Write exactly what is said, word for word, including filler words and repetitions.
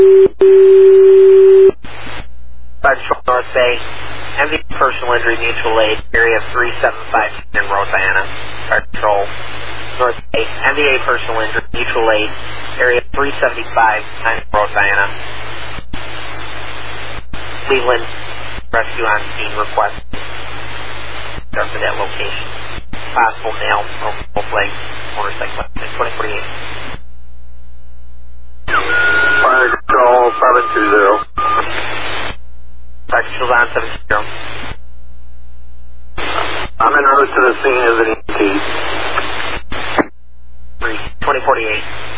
Five Patrol North Bay, M V personal injury mutual aid, area three seven five in Rosanna. Fire Patrol North Bay, M V A personal injury mutual aid, area three seventy-five in Rosanna. Cleveland rescue on scene request. Just to that location. Possible male, both legs, motorcycle, twenty forty-eight. Fire Control seven two zero. Fire Control on seven two zero. I'm en route to the scene as an E M T. twenty forty-eight.